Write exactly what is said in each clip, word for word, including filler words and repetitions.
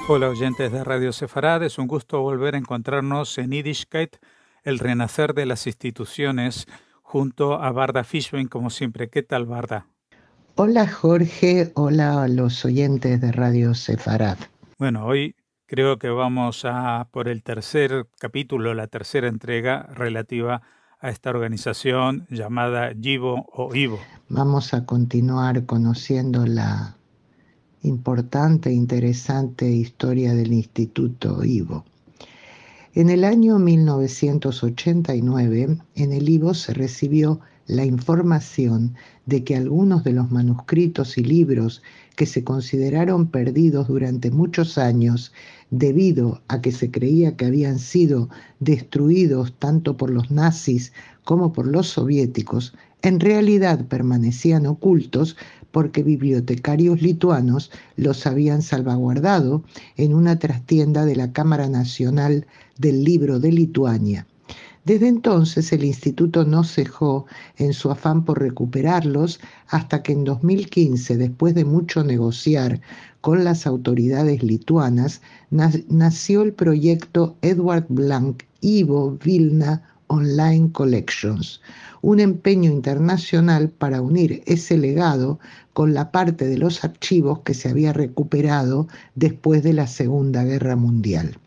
Hola oyentes de Radio Sefarad, es un gusto volver a encontrarnos en Yiddishkeit, el renacer de las instituciones, junto a Barda Fishbein, como siempre. ¿Qué tal, Barda? Hola Jorge, hola a los oyentes de Radio Sefarad. Bueno, hoy creo que vamos a por el tercer capítulo, la tercera entrega relativa a esta organización llamada Yivo o Ivo. Vamos a continuar conociendo la importante e interesante historia del Instituto Ivo. En el año mil novecientos ochenta y nueve, en el Ivo se recibió la información de que algunos de los manuscritos y libros que se consideraron perdidos durante muchos años debido a que se creía que habían sido destruidos tanto por los nazis como por los soviéticos, en realidad permanecían ocultos porque bibliotecarios lituanos los habían salvaguardado en una trastienda de la Cámara Nacional del Libro de Lituania. Desde entonces el instituto no cejó en su afán por recuperarlos hasta que en dos mil quince, después de mucho negociar con las autoridades lituanas, nació el proyecto Edward Blank Ivo Vilna Online Collections, un empeño internacional para unir ese legado con la parte de los archivos que se había recuperado después de la Segunda Guerra Mundial.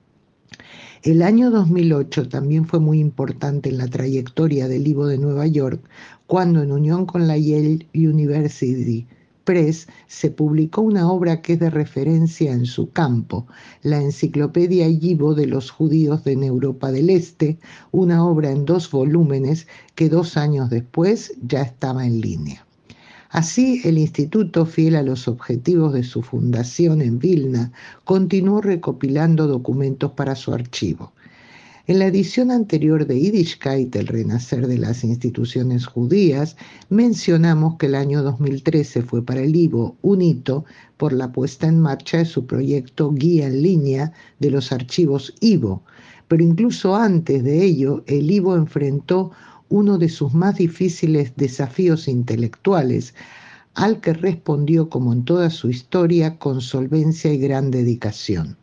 El año dos mil ocho también fue muy importante en la trayectoria del Ivo de Nueva York, cuando en unión con la Yale University Press se publicó una obra que es de referencia en su campo, la Enciclopedia Yivo de los Judíos de Europa del Este, una obra en dos volúmenes que dos años después ya estaba en línea. Así, el instituto, fiel a los objetivos de su fundación en Vilna, continuó recopilando documentos para su archivo. En la edición anterior de Yiddishkeit, el renacer de las instituciones judías, mencionamos que el año dos mil trece fue para el Ivo un hito por la puesta en marcha de su proyecto Guía en línea de los archivos Ivo. Pero incluso antes de ello, el Ivo enfrentó uno de sus más difíciles desafíos intelectuales, al que respondió, como en toda su historia, con solvencia y gran dedicación.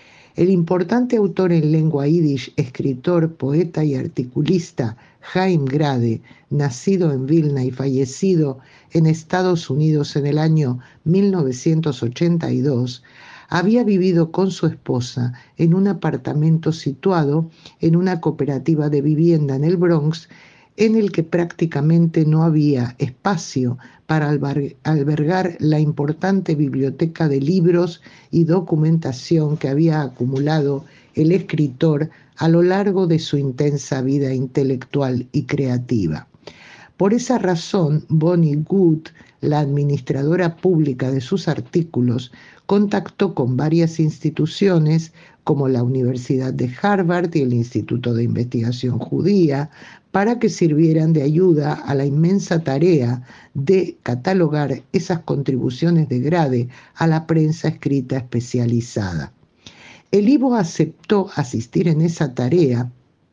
El importante autor en lengua yiddish, escritor, poeta y articulista Haim Grade, nacido en Vilna y fallecido en Estados Unidos en el año mil novecientos ochenta y dos, había vivido con su esposa en un apartamento situado en una cooperativa de vivienda en el Bronx, en el que prácticamente no había espacio para albergar la importante biblioteca de libros y documentación que había acumulado el escritor a lo largo de su intensa vida intelectual y creativa. Por esa razón, Bonnie Good, la administradora pública de sus artículos, contactó con varias instituciones como la Universidad de Harvard y el Instituto de Investigación Judía para que sirvieran de ayuda a la inmensa tarea de catalogar esas contribuciones de Grade a la prensa escrita especializada. El Ivo aceptó asistir en esa tarea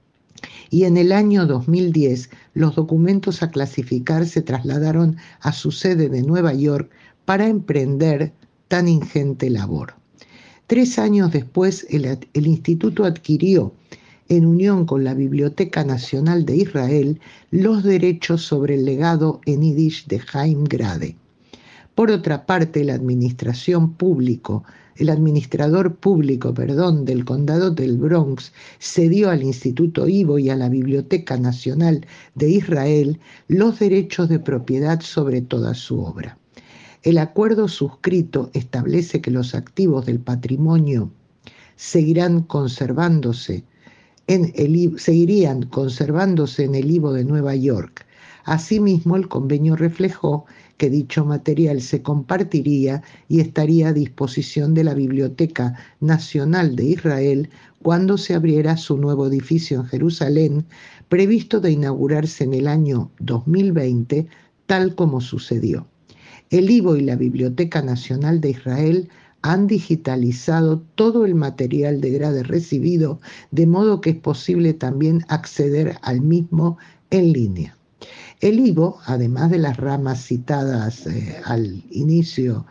y en el año dos mil diez los documentos a clasificar se trasladaron a su sede de Nueva York para emprender tan ingente labor. Tres años después, el, el instituto adquirió, en unión con la Biblioteca Nacional de Israel, los derechos sobre el legado en yiddish de Haim Grade. Por otra parte, la administración público, el administrador público, perdón, del condado del Bronx cedió al Instituto Ivo y a la Biblioteca Nacional de Israel los derechos de propiedad sobre toda su obra. El acuerdo suscrito establece que los activos del patrimonio seguirán conservándose en el, seguirían conservándose en el Ivo de Nueva York. Asimismo, el convenio reflejó que dicho material se compartiría y estaría a disposición de la Biblioteca Nacional de Israel cuando se abriera su nuevo edificio en Jerusalén, previsto de inaugurarse en el año dos mil veinte, tal como sucedió. El Ivo y la Biblioteca Nacional de Israel han digitalizado todo el material de Grade recibido, de modo que es posible también acceder al mismo en línea. El Ivo, además de las ramas citadas eh, al inicio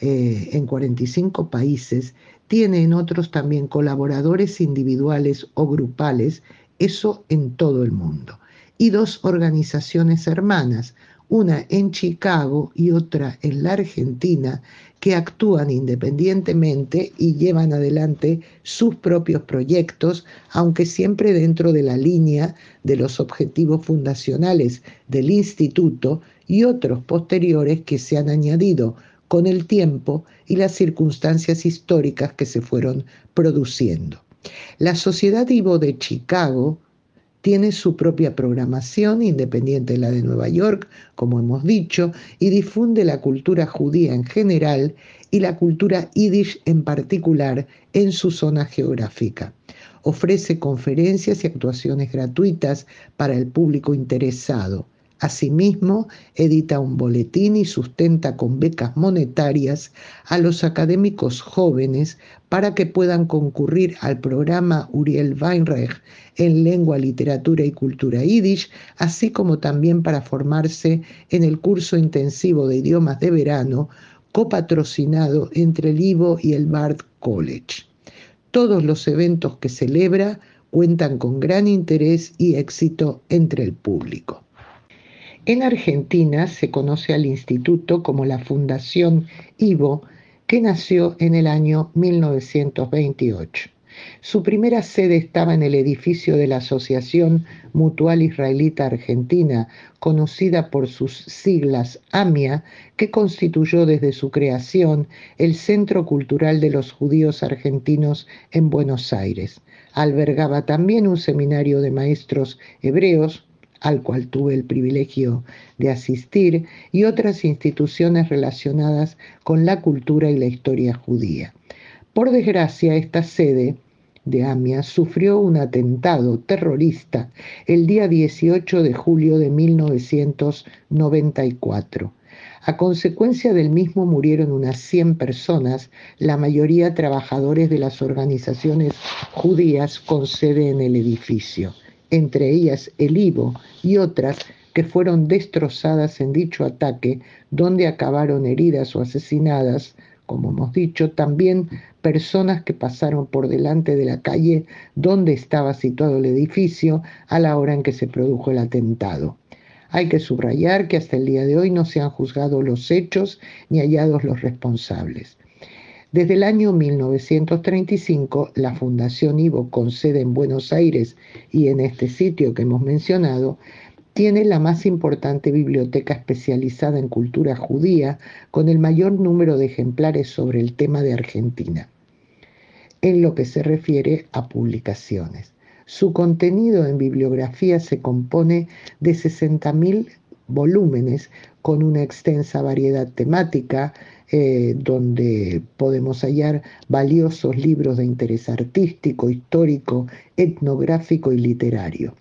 eh, en cuarenta y cinco países, tiene en otros también colaboradores individuales o grupales, eso en todo el mundo. Y dos organizaciones hermanas, una en Chicago y otra en la Argentina, que actúan independientemente y llevan adelante sus propios proyectos, aunque siempre dentro de la línea de los objetivos fundacionales del instituto y otros posteriores que se han añadido con el tiempo y las circunstancias históricas que se fueron produciendo. La Sociedad Ivo de Chicago tiene su propia programación, independiente de la de Nueva York, como hemos dicho, y difunde la cultura judía en general y la cultura yiddish en particular en su zona geográfica. Ofrece conferencias y actuaciones gratuitas para el público interesado. Asimismo, edita un boletín y sustenta con becas monetarias a los académicos jóvenes para que puedan concurrir al programa Uriel Weinreich en lengua, literatura y cultura yiddish, así como también para formarse en el curso intensivo de idiomas de verano copatrocinado entre el Ivo y el Bard College. Todos los eventos que celebra cuentan con gran interés y éxito entre el público. En Argentina se conoce al instituto como la Fundación Ivo, que nació en el año mil novecientos veintiocho. Su primera sede estaba en el edificio de la Asociación Mutual Israelita Argentina, conocida por sus siglas AMIA, que constituyó desde su creación el Centro Cultural de los Judíos Argentinos en Buenos Aires. Albergaba también un seminario de maestros hebreos, al cual tuve el privilegio de asistir, y otras instituciones relacionadas con la cultura y la historia judía. Por desgracia, esta sede de AMIA sufrió un atentado terrorista el día dieciocho de julio de mil novecientos noventa y cuatro. A consecuencia del mismo murieron unas cien personas, la mayoría trabajadores de las organizaciones judías con sede en el edificio, entre ellas el Ivo y otras que fueron destrozadas en dicho ataque, donde acabaron heridas o asesinadas, como hemos dicho, también personas que pasaron por delante de la calle donde estaba situado el edificio a la hora en que se produjo el atentado. Hay que subrayar que hasta el día de hoy no se han juzgado los hechos ni hallados los responsables. Desde el año mil novecientos treinta y cinco, la Fundación Ivo, con sede en Buenos Aires y en este sitio que hemos mencionado, tiene la más importante biblioteca especializada en cultura judía, con el mayor número de ejemplares sobre el tema de Argentina, en lo que se refiere a publicaciones. Su contenido en bibliografía se compone de sesenta mil volúmenes con una extensa variedad temática, eh, donde podemos hallar valiosos libros de interés artístico, histórico, etnográfico y literario.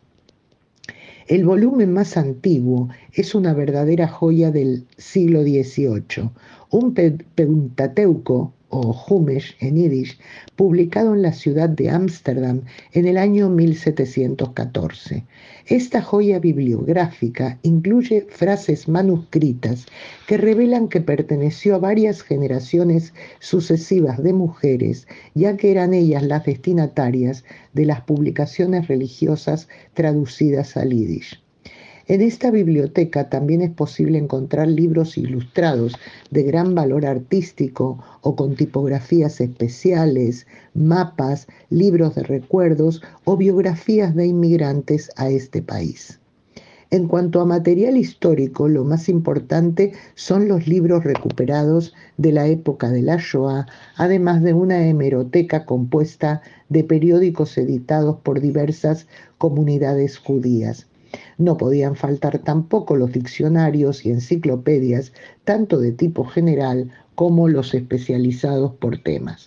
El volumen más antiguo es una verdadera joya del siglo dieciocho, un Pentateuco, o Humesh en yiddish, publicado en la ciudad de Ámsterdam en el año mil setecientos catorce. Esta joya bibliográfica incluye frases manuscritas que revelan que perteneció a varias generaciones sucesivas de mujeres, ya que eran ellas las destinatarias de las publicaciones religiosas traducidas al yiddish. En esta biblioteca también es posible encontrar libros ilustrados de gran valor artístico o con tipografías especiales, mapas, libros de recuerdos o biografías de inmigrantes a este país. En cuanto a material histórico, lo más importante son los libros recuperados de la época de la Shoah, además de una hemeroteca compuesta de periódicos editados por diversas comunidades judías. No podían faltar tampoco los diccionarios y enciclopedias, tanto de tipo general como los especializados por temas.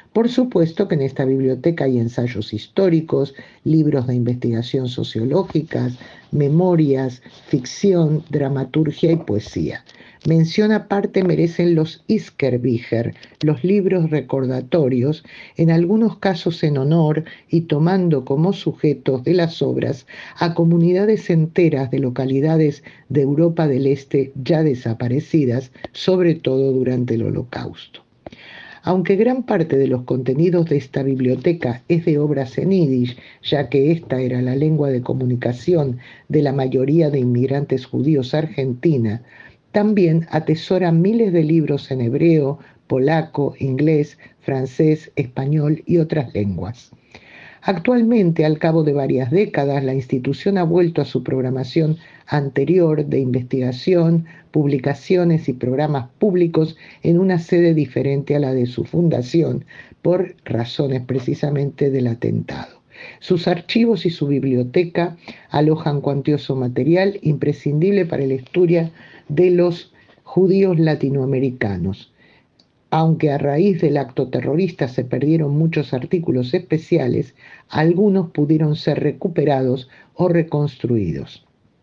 Por supuesto que en esta biblioteca hay ensayos históricos, libros de investigación sociológicas, memorias, ficción, dramaturgia y poesía. Mención aparte merecen los Iskerbücher, los libros recordatorios, en algunos casos en honor y tomando como sujetos de las obras a comunidades enteras de localidades de Europa del Este ya desaparecidas, sobre todo durante el Holocausto. Aunque gran parte de los contenidos de esta biblioteca es de obras en yiddish, ya que esta era la lengua de comunicación de la mayoría de inmigrantes judíos argentina, también atesora miles de libros en hebreo, polaco, inglés, francés, español y otras lenguas. Actualmente, al cabo de varias décadas, la institución ha vuelto a su programación anterior de investigación, publicaciones y programas públicos en una sede diferente a la de su fundación, por razones precisamente del atentado. Sus archivos y su biblioteca alojan cuantioso material imprescindible para la historia de los judíos latinoamericanos. Aunque a raíz del acto terrorista se perdieron muchos artículos especiales, algunos pudieron ser recuperados o reconstruidos.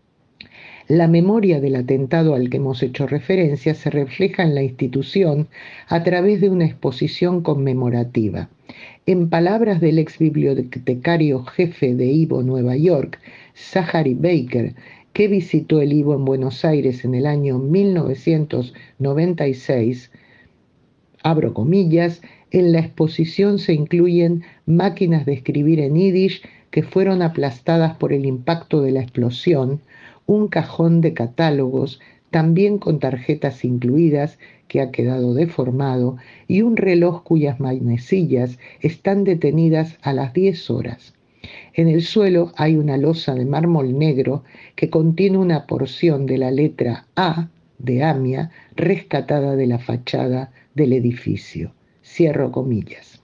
La memoria del atentado al que hemos hecho referencia se refleja en la institución a través de una exposición conmemorativa. En palabras del ex bibliotecario jefe de I V O Nueva York, Zachary Baker, que visitó el I V O en Buenos Aires en el año mil novecientos noventa y seis, abro comillas, en la exposición se incluyen máquinas de escribir en yiddish que fueron aplastadas por el impacto de la explosión, un cajón de catálogos, también con tarjetas incluidas, que ha quedado deformado, y un reloj cuyas manecillas están detenidas a las diez horas. En el suelo hay una losa de mármol negro que contiene una porción de la letra A de Amia rescatada de la fachada del edificio. Cierro comillas.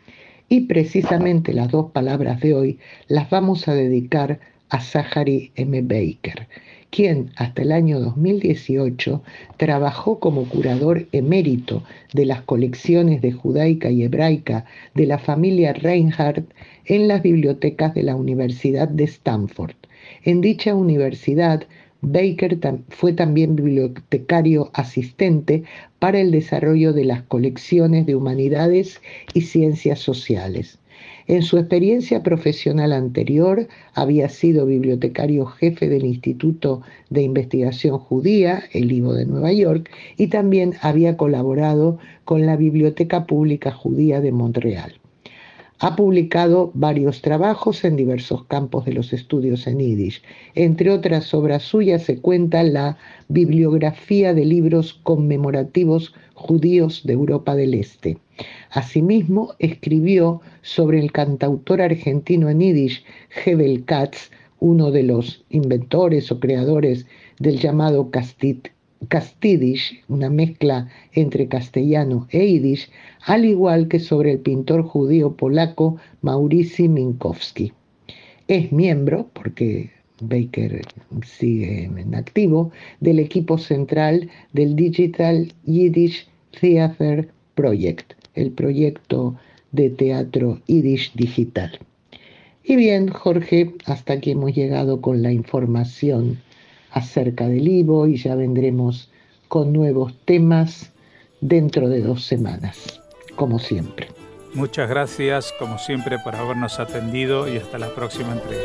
Y precisamente las dos palabras de hoy las vamos a dedicar a Zachary M. Baker, quien hasta el año dos mil dieciocho trabajó como curador emérito de las colecciones de judaica y hebraica de la familia Reinhardt en las bibliotecas de la Universidad de Stanford. En dicha universidad, Baker fue también bibliotecario asistente para el desarrollo de las colecciones de humanidades y ciencias sociales. En su experiencia profesional anterior, había sido bibliotecario jefe del Instituto de Investigación Judía, el I V O de Nueva York, y también había colaborado con la Biblioteca Pública Judía de Montreal. Ha publicado varios trabajos en diversos campos de los estudios en yiddish. Entre otras obras suyas se cuenta la Bibliografía de libros conmemorativos judíos de Europa del Este. Asimismo, escribió sobre el cantautor argentino en yiddish Hebel Katz, uno de los inventores o creadores del llamado Castit Castidish, una mezcla entre castellano e yiddish, al igual que sobre el pintor judío polaco Mauricy Minkowski. Es miembro, porque Baker sigue en activo, del equipo central del Digital Yiddish Theater Project, el proyecto de teatro yiddish digital. Y bien, Jorge, hasta aquí hemos llegado con la información acerca del I V O y ya vendremos con nuevos temas dentro de dos semanas, como siempre. Muchas gracias, como siempre, por habernos atendido y hasta la próxima entrega.